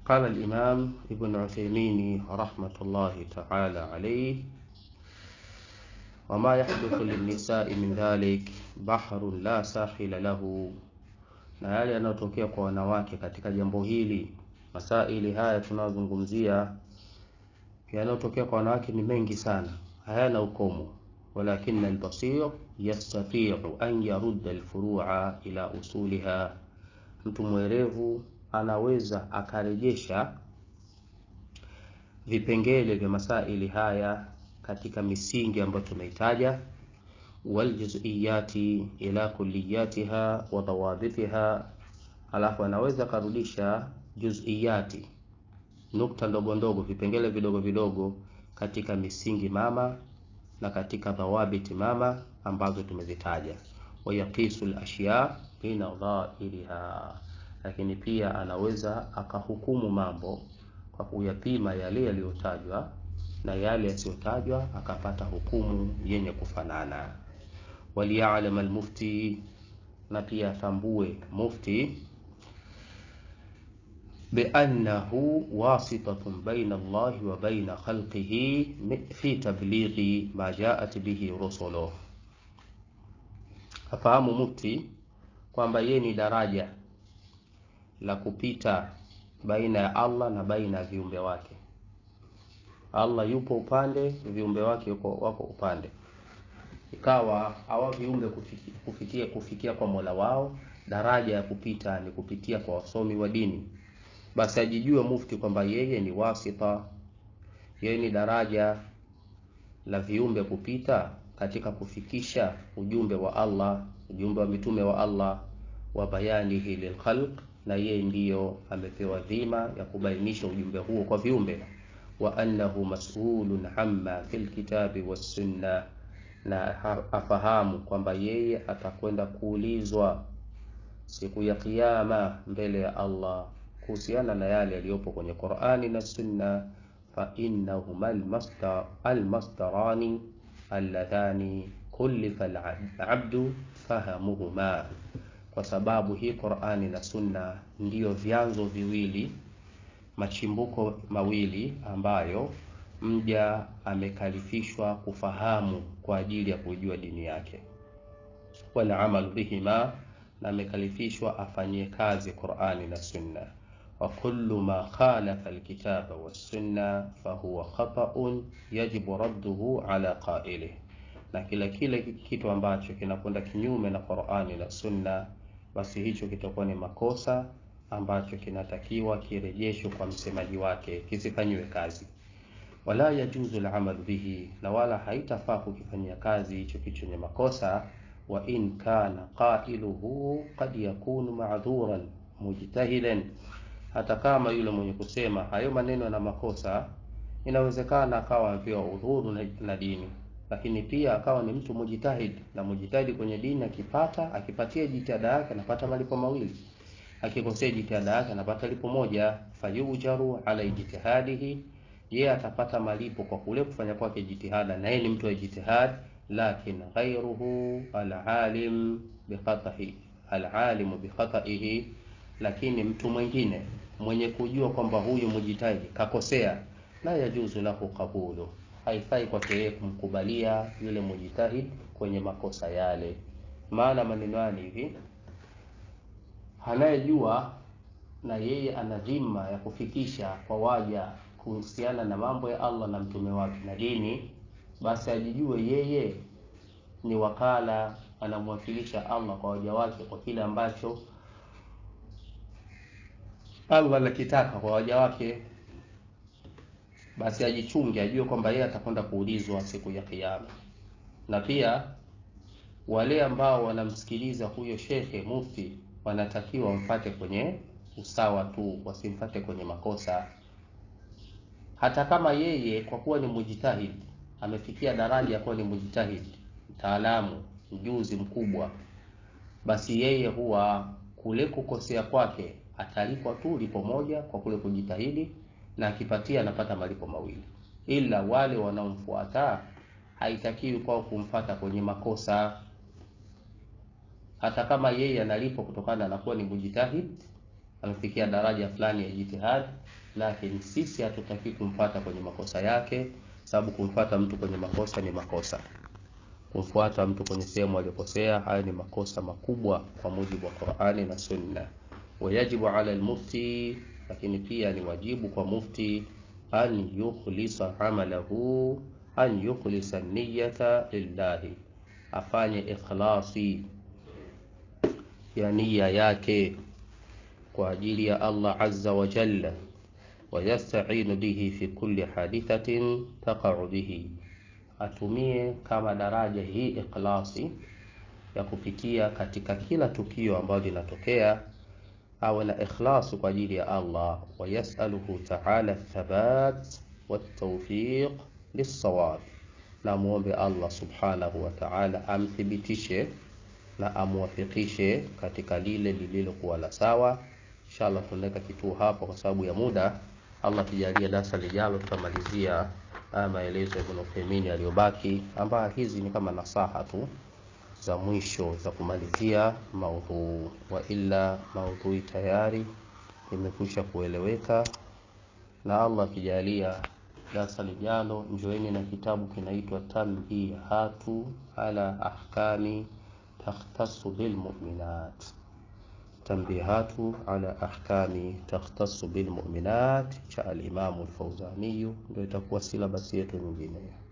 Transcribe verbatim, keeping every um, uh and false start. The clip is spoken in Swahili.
قال الإمام ابن عثيمين رحمة الله تعالى عليه: وما يحدث للنساء من ذلك بحر لا ساحل له, na yale yanayotokea kwa wanawake katika jambo hili, masaili haya tunazungumzia yanayotokea kwa wanawake ni mengi sana, hayana ukomo. Walakin al-basir yastati'u an yarudda al-furu'a ila usuliha, mtu mwerevu anaweza akarejesha vipengele vya masaili haya katika misingi ambayo tumeitaja, wal juz'iyati ila kulliyatiha wa dawabitiha, alafu anaweza karudisha juz'iyati, nukta ndogo ndogo, vipengele vidogo vidogo katika misingi mama na katika dawabiti mama ambazo tumezitaja. Wa yaqisu al-ashya bina dhahiriha, lakini pia anaweza akahukumu mambo kwa kuyapima yale yaliyotajwa na yale yasiyotajwa, akapata hukumu yenye kufanana. Waliya'lam al-mufti, na pia tambue mufti, bi'annahu wasitatun baina Allah wa baina khalqihi fi tablighi ma ja'at bihi rusuluhu. Afahamu mufti kwamba yeye ni daraja la kupita baina ya Allah na baina ya viumbe wake. Allah yupo upande, viumbe wake yuko wako upande. Ikawa hawa viumbe kufikia, kufikia kufikia kwa Mola wao, daraja ya kupita ni kupitia kwa wasomi wa dini. Basi ajijue mufti kwamba yeye ni wasita, yeye ni daraja la viumbe kupita katika kufikisha ujumbe wa Allah, ujumbe wa mitume wa Allah, wa bayanihi lil khalq, na yeye ndiyo amepewa dhima ya kubainisha ujumbe huo kwa viumbe. Wa annahu mas'ulun amma fil kitabi was sunnah, na afahamu kwamba yeye atakwenda kuulizwa siku ya kiyama mbele ya Allah kuhusiana na yale yaliyopo kwenye Qur'ani na Sunna. Fa innahuma al-masdar al-masdarani alladhani kullifa al-'abdu fahamuhuma, kwa sababu hii Qur'ani na Sunna ndiyo vyanzo viwili, machimbuko mawili ambayo mja amekalifishwa kufahamu kwa ajili ya kujua dini yake. Wala amal bihima, na amekalifishwa afanyie kazi Qur'ani na Sunna. Wa kullu ma khalafa alkitaba was sunna fahuwa khata'un yajibu radduhu ala qa'ilihi, na kila kile kitu ambacho kinakwenda kinyume na Qur'ani na Sunna, basi hicho kitakuwa ni makosa ambacho kinatakiwa kirejeshwe kwa msemaji wake, kisifanywe kazi. Wala yajuzu al-amal bihi, na wala haitafaa kukifanyia kazi hicho kitu chenye makosa. Wa in kana qailuhu qad yakunu ma'dhuran mujtahidan, hata kama yule mwenye kusema hayo maneno na makosa inawezekana akawa amepewa udhuru na, na dini, lakini pia akawa ni mtu mujtahid, na mujtahid kwenye dini akipata akipatia jitihada yake anapata malipo mawili, akikosea jitihada yake anapata malipo moja. Fayujaru ala ijtihadihi, yeye atapata malipo kwa kule kufanya kwake jitihada, na yeye ni mtu wa jitihad. Lakin ghayruhu al-alim bi khata'ihi al-alim bi khata'ihi, lakini mtu mwingine mwenye kujua kwamba huyu mujitahidi kakosea, la yajuzu lahu qabulu, haifai kwake yeye kumkubalia yule mujitahid kwenye makosa yale. Maana maneno hivi, anayejua na yeye ana dhima ya kufikisha kwa waja kuhusiana na mambo ya Allah na mtume wake na dini, basi ajijue yeye ni wakala, anamwakilisha Allah kwa waja wake kwa kile ambacho Allah anakitaka kwa waja wake. Basi ajichunge, ajue kwamba yeye atakwenda kuulizwa siku ya kiyama. Na pia wale ambao wanamsikiliza huyo shekhe mufti wanatakiwa wamfuate kwenye usawa tu, wasimfuate kwenye makosa. Hata kama yeye kwa kuwa ni mujtahid, amefikia daraja ya kuwa ni mujtahid, mtaalamu, mjuzi mkubwa, basi yeye huwa kule kukosea kwake atalipwa tu lipo moja kwa kule kujitahidi, na akipatia anapata malipo mawili. Ila wale wanaomfuata haitakiwi kwao kumfuata kwenye makosa, hata kama yeye analipwa kutokana na kuwa ni mujtahid, amefikia daraja fulani ya jitihad, lakini sisi hatutaki kumfuata kwenye makosa yake, sababu kumfuata mtu kwenye makosa ni makosa. Kumfuata mtu kwenye sehemu aliyokosea, haya ni makosa makubwa kwa mujibu wa Qur'ani na Sunna. Wayajibu ala al-mufti, lakini pia ni wajibu kwa mufti an yukhlisa amalahu, an yukhlisa niyyata lillahi, afanye ikhlasi ya nia yake kwa ajili ya Allah azza wa jalla, wa yasta'inu bihi fi kulli hadithatin taqa'u bihi, atumie kama daraja hii ikhlasi ya kufikia katika kila tukio ambalo linatokea, awe na ikhlasu kwa ajili ya Allah. Wa yas'aluhu ta'ala thabat wa tawfiq lis-sawab, na muombe Allah subhanahu wa ta'ala amthibitishe na amwafikishe katika lile lililokuwa la sawa. Inshallah tunaweka kituo hapo kwa sababu ya muda. Allah tujalie darasa lijalo tutamalizia maelezo ya Ibn Uthaymeen aliyobaki, ambayo hizi ni kama nasaha tu za mwisho za kumalizia maudhu, wa illa maudhui tayari imekwisha kueleweka. Na Allah kijalia darasa lijalo njoeni na kitabu kinaitwa Tanbihatu ala ahkami takhtassu bil mu'minat, Tanbihatu ala ahkami takhtassu bil mu'minat cha al-Imam al-Fawzani, ndio itakuwa silabasi yetu nyingine.